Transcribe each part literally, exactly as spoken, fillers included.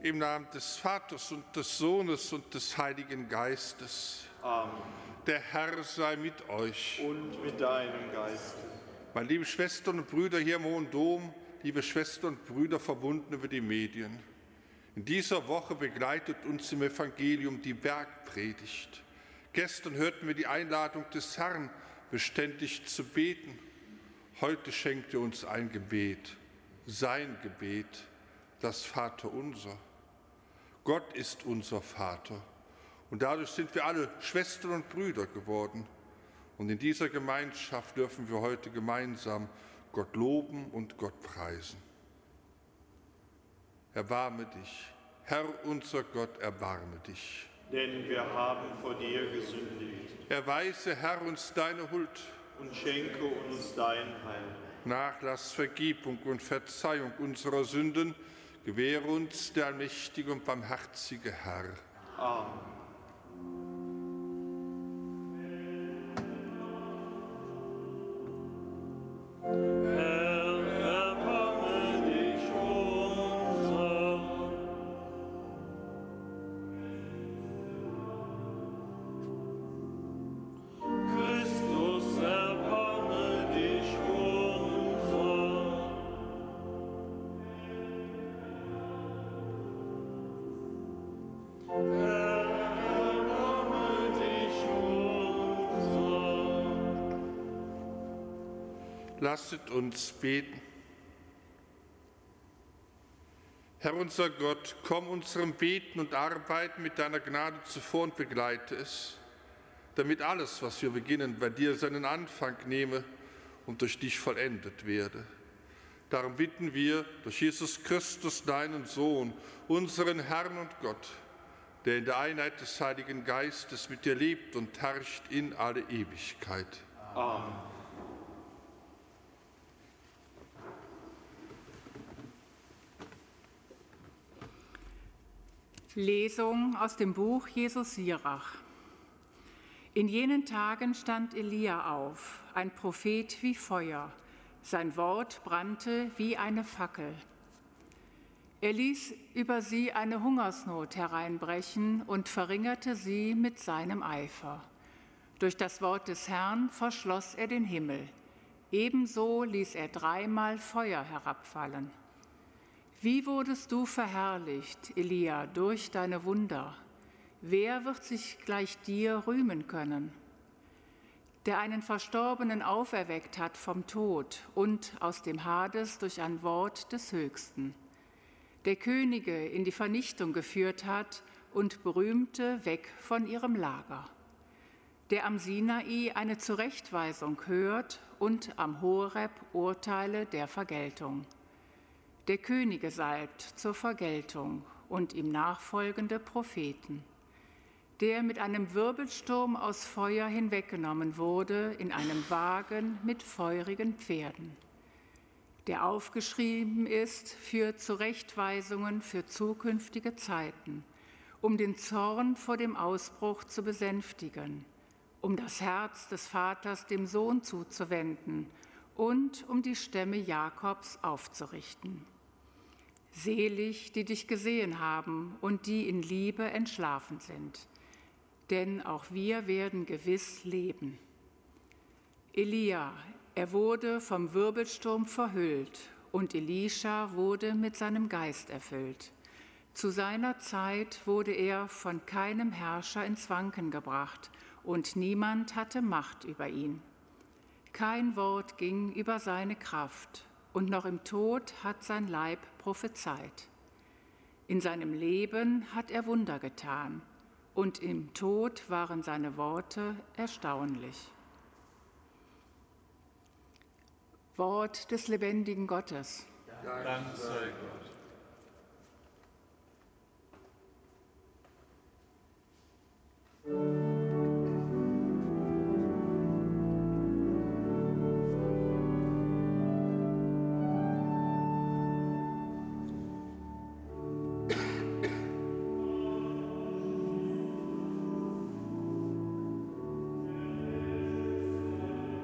Im Namen des Vaters und des Sohnes und des Heiligen Geistes. Amen. Der Herr sei mit euch. Und mit deinem Geiste. Meine lieben Schwestern und Brüder hier im Hohen Dom, liebe Schwestern und Brüder verbunden über die Medien. In dieser Woche begleitet uns im Evangelium die Bergpredigt. Gestern hörten wir die Einladung des Herrn, beständig zu beten. Heute schenkt er uns ein Gebet, sein Gebet, das Vaterunser. Gott ist unser Vater und dadurch sind wir alle Schwestern und Brüder geworden. Und in dieser Gemeinschaft dürfen wir heute gemeinsam Gott loben und Gott preisen. Erbarme dich, Herr unser Gott, erbarme dich. Denn wir haben vor dir gesündigt. Erweise, Herr, uns deine Huld und schenke uns dein Heil. Nachlass, Vergebung und Verzeihung unserer Sünden gewähre uns der allmächtige und barmherzige Herr. Amen. Lasset uns beten. Herr unser Gott, komm unserem Beten und Arbeiten mit deiner Gnade zuvor und begleite es, damit alles, was wir beginnen, bei dir seinen Anfang nehme und durch dich vollendet werde. Darum bitten wir durch Jesus Christus, deinen Sohn, unseren Herrn und Gott, der in der Einheit des Heiligen Geistes mit dir lebt und herrscht in alle Ewigkeit. Amen. Lesung aus dem Buch Jesus Sirach. In jenen Tagen stand Elia auf, ein Prophet wie Feuer. Sein Wort brannte wie eine Fackel. Er ließ über sie eine Hungersnot hereinbrechen und verringerte sie mit seinem Eifer. Durch das Wort des Herrn verschloss er den Himmel. Ebenso ließ er dreimal Feuer herabfallen. Wie wurdest du verherrlicht, Elia, durch deine Wunder? Wer wird sich gleich dir rühmen können? Der einen Verstorbenen auferweckt hat vom Tod und aus dem Hades durch ein Wort des Höchsten. Der Könige in die Vernichtung geführt hat und Berühmte weg von ihrem Lager. Der am Sinai eine Zurechtweisung hört und am Horeb Urteile der Vergeltung. Der Könige salbt zur Vergeltung und ihm nachfolgende Propheten. Der mit einem Wirbelsturm aus Feuer hinweggenommen wurde in einem Wagen mit feurigen Pferden. Der aufgeschrieben ist für Zurechtweisungen für zukünftige Zeiten, um den Zorn vor dem Ausbruch zu besänftigen, um das Herz des Vaters dem Sohn zuzuwenden und um die Stämme Jakobs aufzurichten. Selig, die dich gesehen haben und die in Liebe entschlafen sind, denn auch wir werden gewiss leben. Elia, er wurde vom Wirbelsturm verhüllt und Elisha wurde mit seinem Geist erfüllt. Zu seiner Zeit wurde er von keinem Herrscher ins Wanken gebracht und niemand hatte Macht über ihn. Kein Wort ging über seine Kraft und noch im Tod hat sein Leib prophezeit. In seinem Leben hat er Wunder getan und im Tod waren seine Worte erstaunlich. Wort des lebendigen Gottes. Dank sei Gott.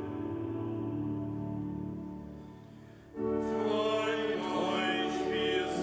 Freut euch, wir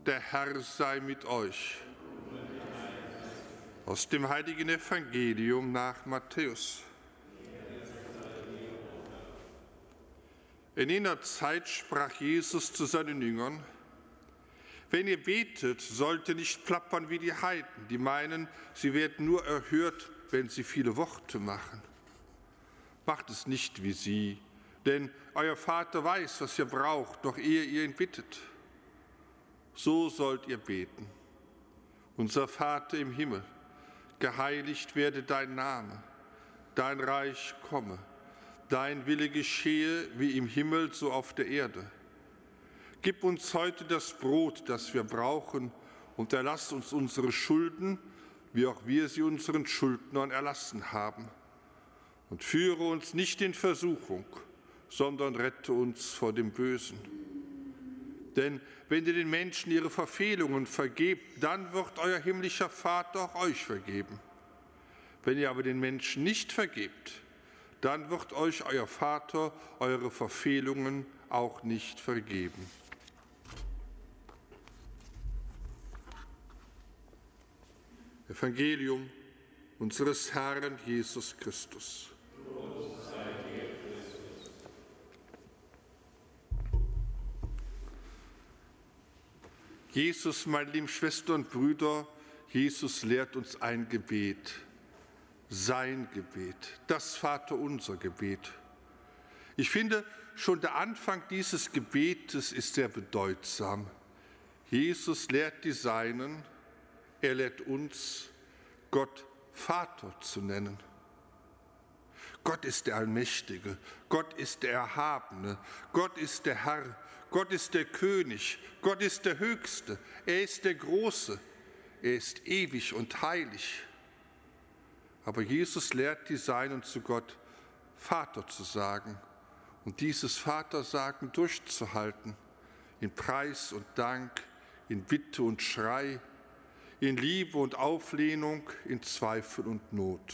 Der Herr sei mit euch. Aus dem heiligen Evangelium nach Matthäus. In jener Zeit sprach Jesus zu seinen Jüngern: Wenn ihr betet, sollt ihr nicht plappern wie die Heiden, die meinen, sie werden nur erhört, wenn sie viele Worte machen. Macht es nicht wie sie, denn euer Vater weiß, was ihr braucht, noch ehe ihr ihn bittet. So sollt ihr beten. Unser Vater im Himmel, geheiligt werde dein Name, dein Reich komme, dein Wille geschehe wie im Himmel, so auf der Erde. Gib uns heute das Brot, das wir brauchen, und erlass uns unsere Schulden, wie auch wir sie unseren Schuldnern erlassen haben. Und führe uns nicht in Versuchung, sondern rette uns vor dem Bösen. Denn wenn ihr den Menschen ihre Verfehlungen vergebt, dann wird euer himmlischer Vater auch euch vergeben. Wenn ihr aber den Menschen nicht vergebt, dann wird euch euer Vater eure Verfehlungen auch nicht vergeben. Evangelium unseres Herrn Jesus Christus. Jesus, meine lieben Schwestern und Brüder, Jesus lehrt uns ein Gebet, sein Gebet, das Vaterunser Gebet. Ich finde, schon der Anfang dieses Gebetes ist sehr bedeutsam. Jesus lehrt die Seinen, er lehrt uns, Gott Vater zu nennen. Gott ist der Allmächtige, Gott ist der Erhabene, Gott ist der Herr, Gott ist der König, Gott ist der Höchste, er ist der Große, er ist ewig und heilig. Aber Jesus lehrt die Seinen, zu Gott Vater zu sagen und dieses Vatersagen durchzuhalten, in Preis und Dank, in Bitte und Schrei, in Liebe und Auflehnung, in Zweifel und Not.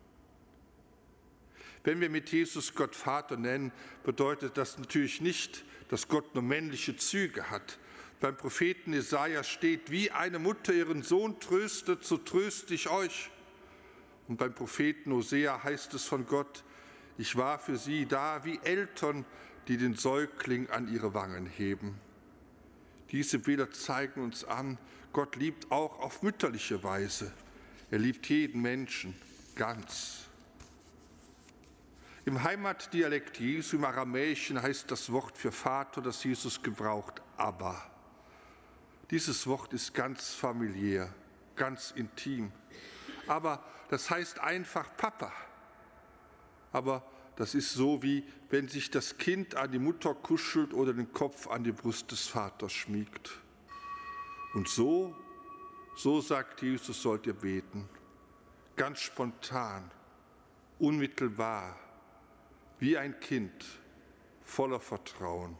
Wenn wir mit Jesus Gott Vater nennen, bedeutet das natürlich nicht, dass Gott nur männliche Züge hat. Beim Propheten Jesaja steht: Wie eine Mutter ihren Sohn tröstet, so tröste ich euch. Und beim Propheten Hosea heißt es von Gott: Ich war für sie da wie Eltern, die den Säugling an ihre Wangen heben. Diese Bilder zeigen uns an, Gott liebt auch auf mütterliche Weise. Er liebt jeden Menschen ganz. Im Heimatdialekt Jesu, im Aramäischen, heißt das Wort für Vater, das Jesus gebraucht, Abba. Dieses Wort ist ganz familiär, ganz intim. Aber das heißt einfach Papa. Aber das ist so, wie wenn sich das Kind an die Mutter kuschelt oder den Kopf an die Brust des Vaters schmiegt. Und so, so sagt Jesus, sollt ihr beten. Ganz spontan, unmittelbar, wie ein Kind, voller Vertrauen.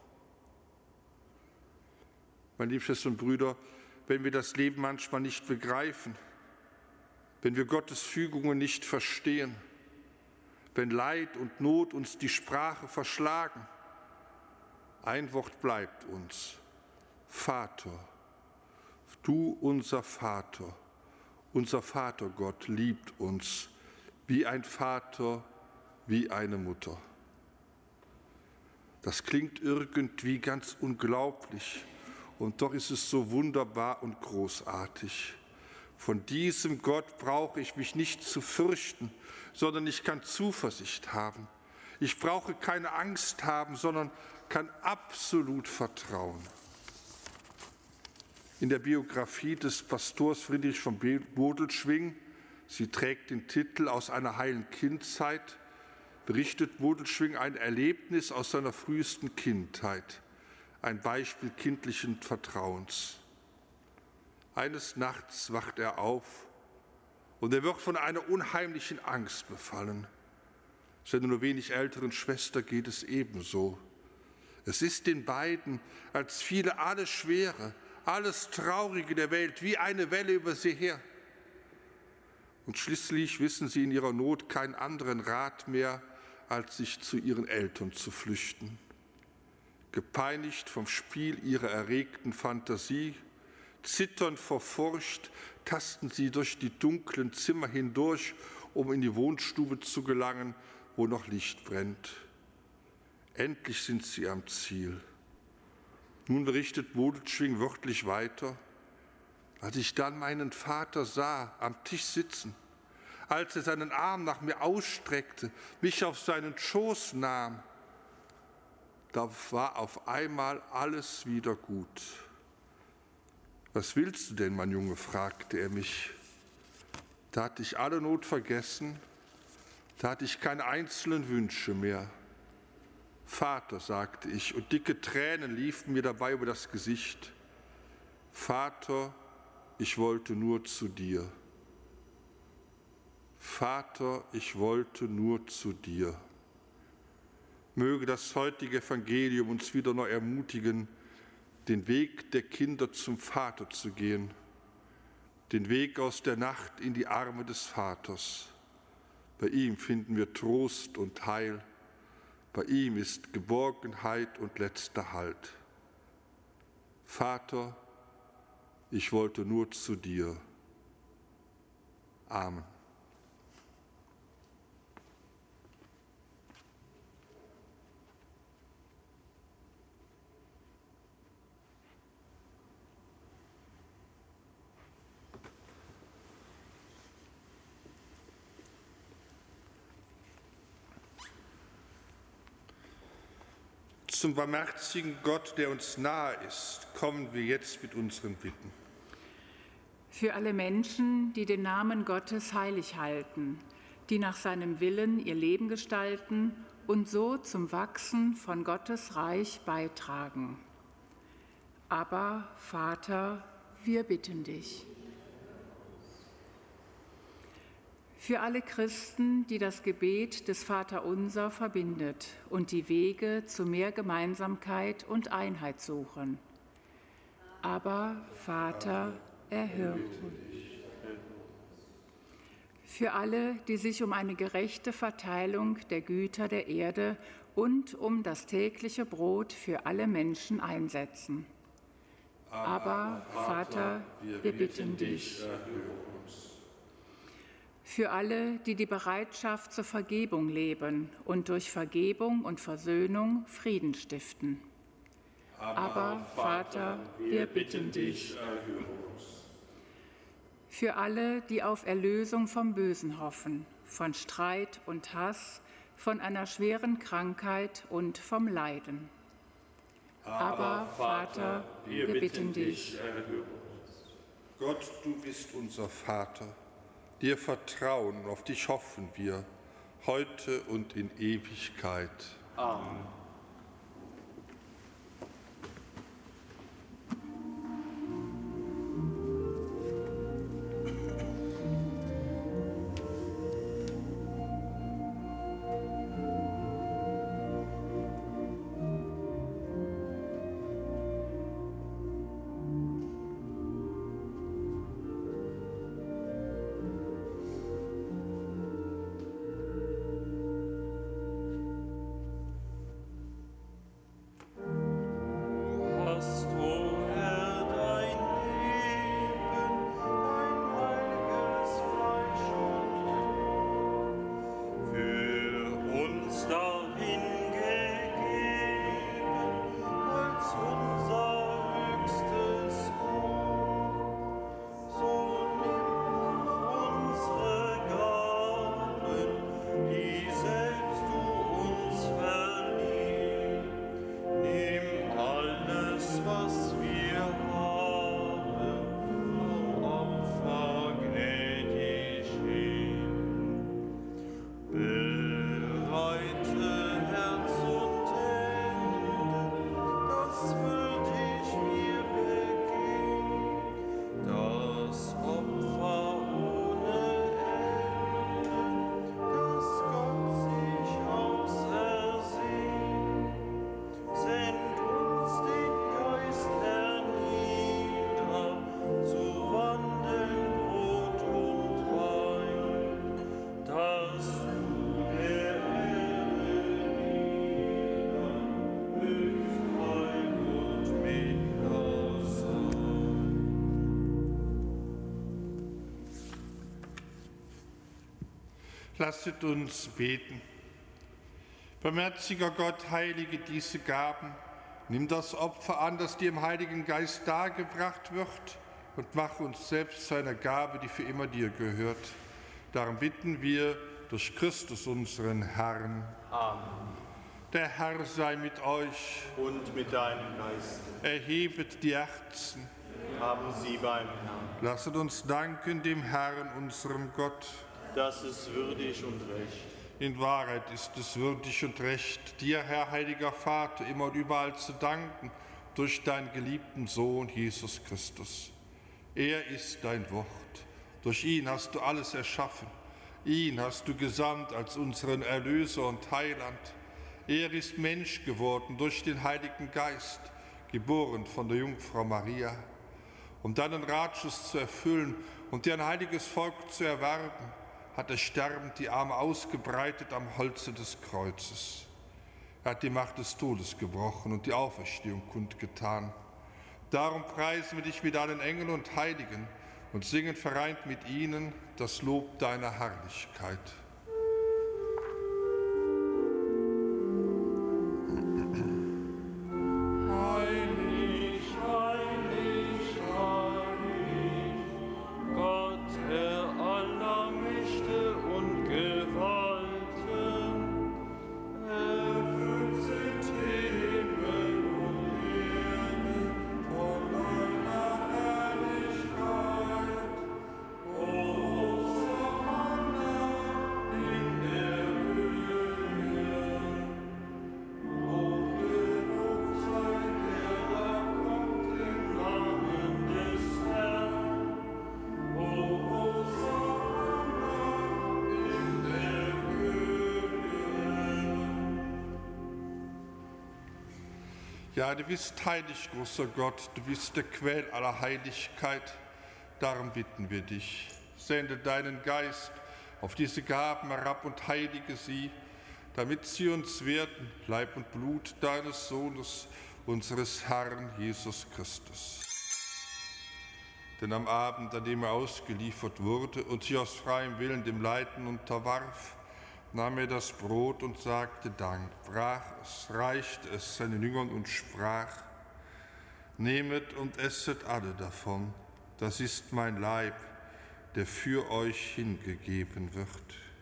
Meine lieben Schwestern und Brüder, wenn wir das Leben manchmal nicht begreifen, wenn wir Gottes Fügungen nicht verstehen, wenn Leid und Not uns die Sprache verschlagen, ein Wort bleibt uns: Vater. Du, unser Vater, unser Vatergott liebt uns wie ein Vater, wie eine Mutter. Das klingt irgendwie ganz unglaublich und doch ist es so wunderbar und großartig. Von diesem Gott brauche ich mich nicht zu fürchten, sondern ich kann Zuversicht haben. Ich brauche keine Angst haben, sondern kann absolut vertrauen. In der Biografie des Pastors Friedrich von Bodelschwingh, sie trägt den Titel Aus einer heilen Kindzeit, berichtet Bodelschwingh ein Erlebnis aus seiner frühesten Kindheit, ein Beispiel kindlichen Vertrauens. Eines Nachts wacht er auf und er wird von einer unheimlichen Angst befallen. Seiner nur wenig älteren Schwester geht es ebenso. Es ist den beiden, als fiele alles Schwere, alles Traurige der Welt wie eine Welle über sie her. Und schließlich wissen sie in ihrer Not keinen anderen Rat mehr, als sich zu ihren Eltern zu flüchten. Gepeinigt vom Spiel ihrer erregten Fantasie, Zitternd vor Furcht tasten sie durch die dunklen Zimmer hindurch, um in die Wohnstube zu gelangen, wo noch Licht brennt. Endlich sind sie am Ziel. Nun berichtet Bodelschwingh wörtlich weiter: Als ich dann meinen Vater sah, am Tisch sitzen, als er seinen Arm nach mir ausstreckte, mich auf seinen Schoß nahm, da war auf einmal alles wieder gut. Was willst du denn, mein Junge? Fragte er mich. Da hatte ich alle Not vergessen, da hatte ich keine einzelnen Wünsche mehr. Vater, sagte ich, und dicke Tränen liefen mir dabei über das Gesicht. Vater, ich wollte nur zu dir. Vater, ich wollte nur zu dir. Möge das heutige Evangelium uns wieder neu ermutigen, den Weg der Kinder zum Vater zu gehen, den Weg aus der Nacht in die Arme des Vaters. Bei ihm finden wir Trost und Heil, bei ihm ist Geborgenheit und letzter Halt. Vater, ich wollte nur zu dir. Amen. Zum barmherzigen Gott, der uns nahe ist, kommen wir jetzt mit unseren Bitten. Für alle Menschen, die den Namen Gottes heilig halten, die nach seinem Willen ihr Leben gestalten und so zum Wachsen von Gottes Reich beitragen. Aber, Vater, wir bitten dich. Für alle Christen, die das Gebet des Vaterunser verbindet und die Wege zu mehr Gemeinsamkeit und Einheit suchen. Aber, Vater, erhöre uns. Für alle, die sich um eine gerechte Verteilung der Güter der Erde und um das tägliche Brot für alle Menschen einsetzen. Aber, Vater, wir bitten dich. Für alle, die die Bereitschaft zur Vergebung leben und durch Vergebung und Versöhnung Frieden stiften. Aber, Vater, wir bitten dich. Für alle, die auf Erlösung vom Bösen hoffen, von Streit und Hass, von einer schweren Krankheit und vom Leiden. Aber, Vater, wir bitten dich. Gott, du bist unser Vater. Dir vertrauen, auf dich hoffen wir, heute und in Ewigkeit. Amen. Lasset uns beten. Barmherziger Gott, heilige diese Gaben. Nimm das Opfer an, das dir im Heiligen Geist dargebracht wird, und mach uns selbst zu einer Gabe, die für immer dir gehört. Darum bitten wir durch Christus, unseren Herrn. Amen. Der Herr sei mit euch. Und mit deinem Geist. Erhebet die Herzen. Haben Sie beim Herrn. Lasset uns danken dem Herrn, unserem Gott. Das ist würdig und recht. In Wahrheit ist es würdig und recht, dir, Herr, heiliger Vater, immer und überall zu danken, durch deinen geliebten Sohn, Jesus Christus. Er ist dein Wort. Durch ihn hast du alles erschaffen. Ihn hast du gesandt als unseren Erlöser und Heiland. Er ist Mensch geworden durch den Heiligen Geist, geboren von der Jungfrau Maria. Um deinen Ratschluss zu erfüllen und dir ein heiliges Volk zu erwerben, hat er sterbend die Arme ausgebreitet am Holze des Kreuzes. Er hat die Macht des Todes gebrochen und die Auferstehung kundgetan. Darum preisen wir dich mit allen Engeln und Heiligen und singen vereint mit ihnen das Lob deiner Herrlichkeit. Ja, du bist heilig, großer Gott, du bist der Quell aller Heiligkeit. Darum bitten wir dich, sende deinen Geist auf diese Gaben herab und heilige sie, damit sie uns werden, Leib und Blut deines Sohnes, unseres Herrn Jesus Christus. Denn am Abend, an dem er ausgeliefert wurde und sich aus freiem Willen dem Leiden unterwarf, nahm er das Brot und sagte Dank, brach es, reichte es seinen Jüngern und sprach: Nehmet und esset alle davon, das ist mein Leib, der für euch hingegeben wird.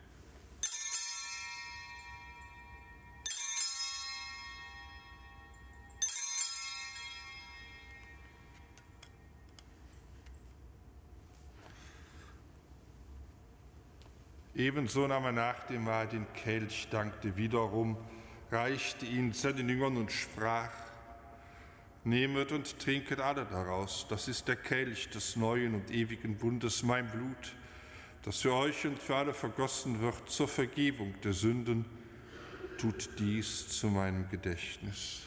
Ebenso nahm er nach dem Mahl den Kelch, dankte wiederum, reichte ihn seinen Jüngern und sprach: Nehmet und trinket alle daraus, das ist der Kelch des neuen und ewigen Bundes, mein Blut, das für euch und für alle vergossen wird zur Vergebung der Sünden. Tut dies zu meinem Gedächtnis.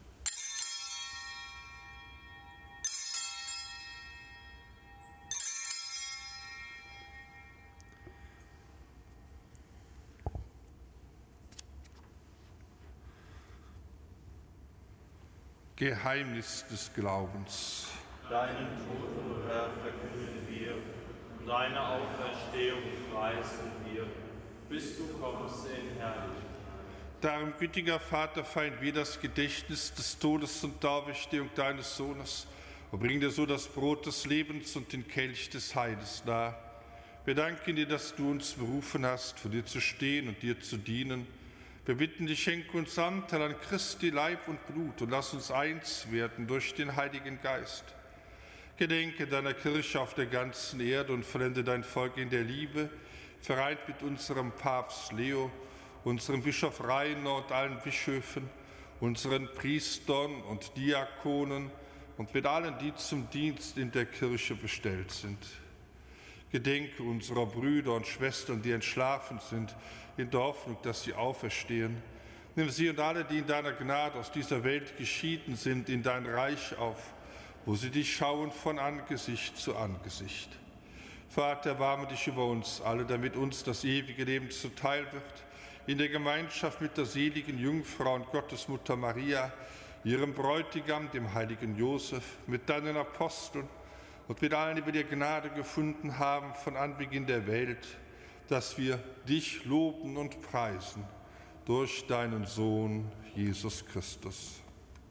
Geheimnis des Glaubens. Deinen Tod, o Herr, verkünden wir, und deine Auferstehung preisen wir, bis du kommst in Herrlichkeit. Darum, gütiger Vater, feiern wir das Gedächtnis des Todes und der Auferstehung deines Sohnes und bringen dir so das Brot des Lebens und den Kelch des Heiles dar. Wir danken dir, dass du uns berufen hast, vor dir zu stehen und dir zu dienen. Wir bitten dich, schenke uns Anteil an Christi Leib und Blut und lass uns eins werden durch den Heiligen Geist. Gedenke deiner Kirche auf der ganzen Erde und vollende dein Volk in der Liebe, vereint mit unserem Papst Leo, unserem Bischof Rainer und allen Bischöfen, unseren Priestern und Diakonen und mit allen, die zum Dienst in der Kirche bestellt sind. Gedenke unserer Brüder und Schwestern, die entschlafen sind, in der Hoffnung, dass sie auferstehen. Nimm sie und alle, die in deiner Gnade aus dieser Welt geschieden sind, in dein Reich auf, wo sie dich schauen von Angesicht zu Angesicht. Vater, erbarme dich über uns alle, damit uns das ewige Leben zuteil wird, in der Gemeinschaft mit der seligen Jungfrau und Gottesmutter Maria, ihrem Bräutigam, dem heiligen Josef, mit deinen Aposteln und mit allen, die wir dir Gnade gefunden haben von Anbeginn der Welt, dass wir dich loben und preisen durch deinen Sohn Jesus Christus.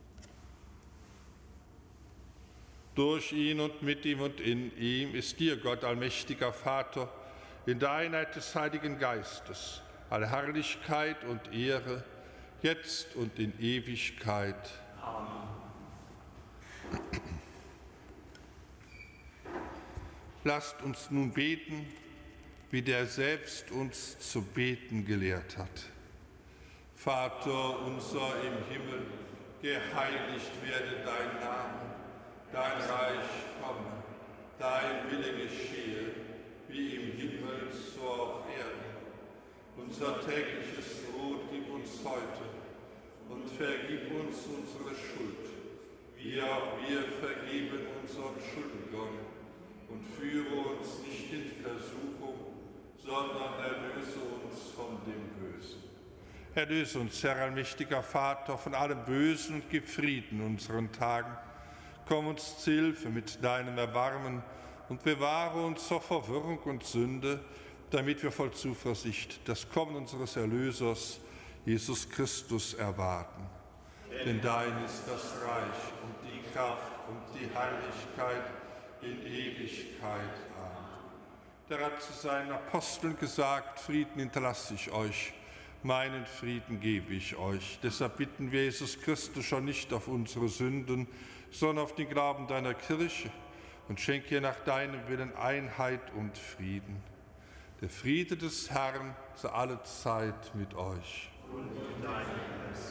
Durch ihn und mit ihm und in ihm ist dir, Gott, allmächtiger Vater, in der Einheit des Heiligen Geistes, alle Herrlichkeit und Ehre, jetzt und in Ewigkeit. Amen. Lasst uns nun beten, wie der selbst uns zu beten gelehrt hat. Vater unser im Himmel, geheiligt werde dein Name, dein Reich komme, dein Wille geschehe, wie im Himmel so auf Erden. Unser tägliches Brot gib uns heute und vergib uns unsere Schuld, wie auch wir vergeben unseren Schuldigern. Und führe uns nicht in Versuchung, sondern erlöse uns von dem Bösen. Erlöse uns, Herr allmächtiger Vater, von allem Bösen und gib Frieden unseren Tagen. Komm uns zu Hilfe mit deinem Erbarmen und bewahre uns vor Verwirrung und Sünde, damit wir voll Zuversicht das Kommen unseres Erlösers, Jesus Christus, erwarten. Denn dein ist das Reich und die Kraft und die Herrlichkeit in Ewigkeit. Amen. Der hat zu seinen Aposteln gesagt, Frieden hinterlasse ich euch, meinen Frieden gebe ich euch. Deshalb bitten wir Jesus Christus schon nicht auf unsere Sünden, sondern auf den Glauben deiner Kirche und schenke ihr nach deinem Willen Einheit und Frieden. Der Friede des Herrn sei alle Zeit mit euch. Und mit deinem Geist.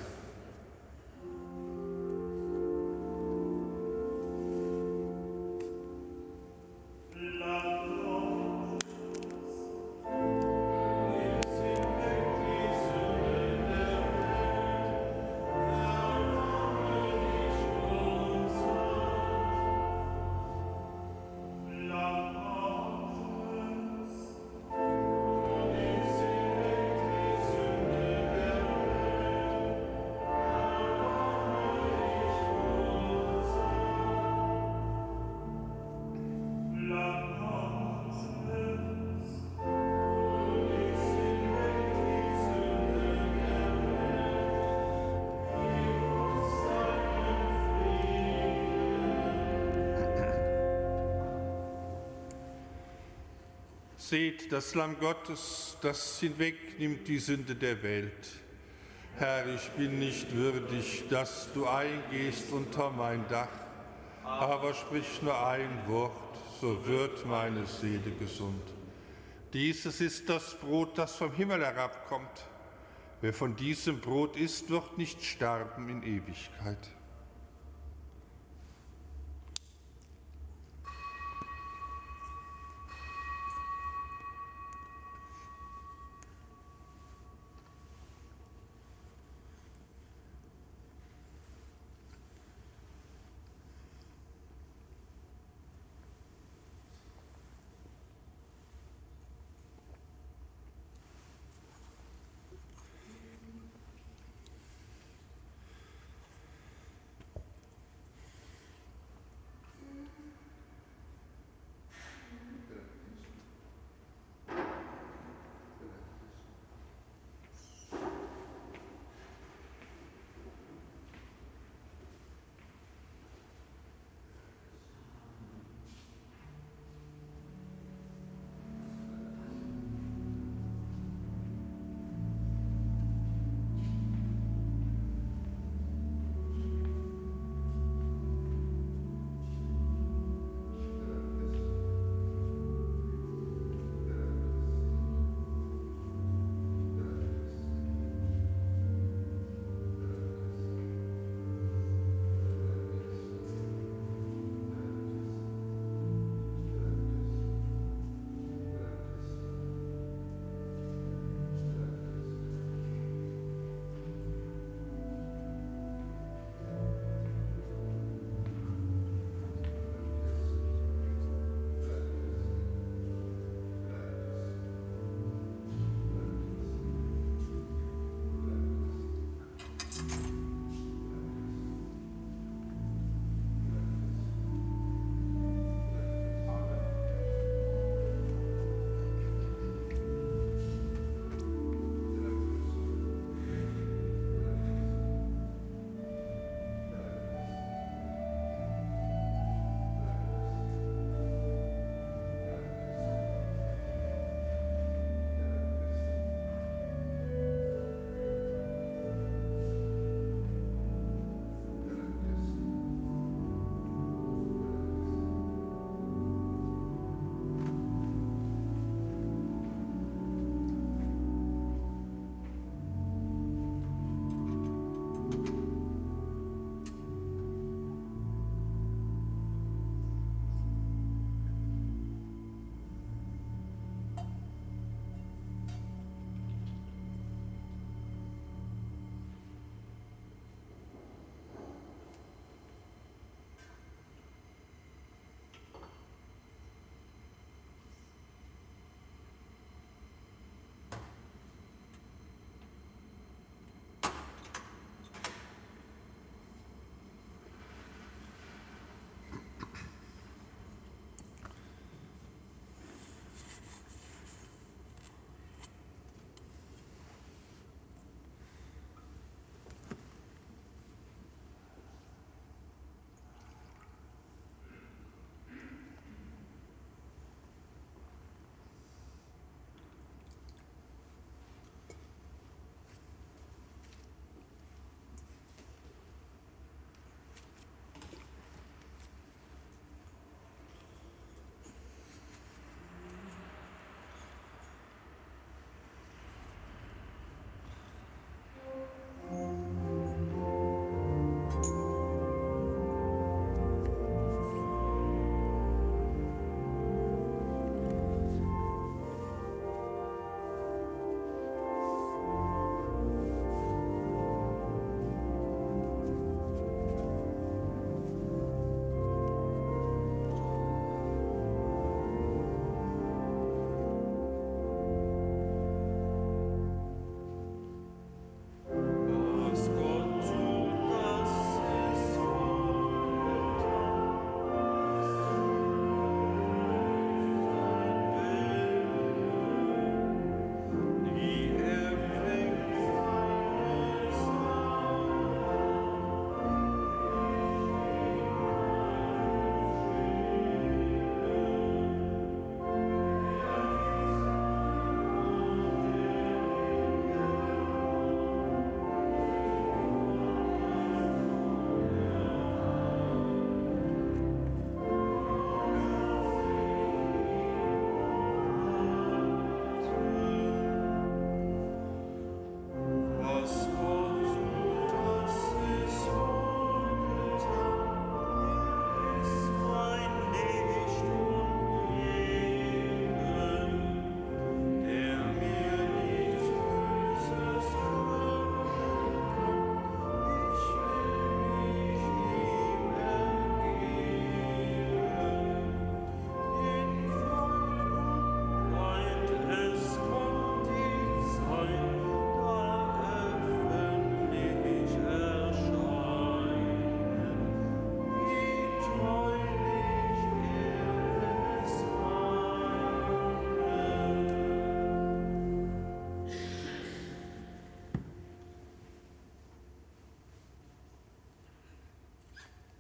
Seht das Lamm Gottes, das hinwegnimmt die Sünde der Welt. Herr, ich bin nicht würdig, dass du eingehst unter mein Dach, aber sprich nur ein Wort, so wird meine Seele gesund. Dieses ist das Brot, das vom Himmel herabkommt. Wer von diesem Brot isst, wird nicht sterben in Ewigkeit.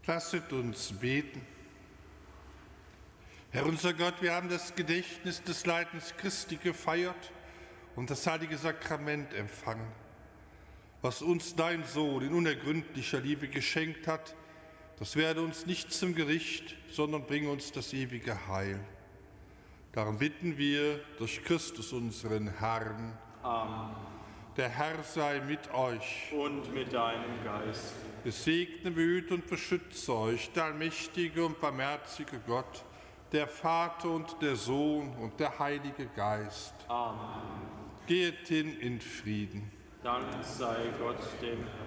Lasset uns beten. Herr unser Gott, wir haben das Gedächtnis des Leidens Christi gefeiert und das heilige Sakrament empfangen. Was uns dein Sohn in unergründlicher Liebe geschenkt hat, das werde uns nicht zum Gericht, sondern bringe uns das ewige Heil. Darum bitten wir durch Christus unseren Herrn. Amen. Der Herr sei mit euch. Und mit deinem Geist. Es segne, behüte und beschütze euch, der allmächtige und barmherzige Gott, der Vater und der Sohn und der Heilige Geist. Amen. Geht hin in Frieden. Dank sei Gott dem Herrn.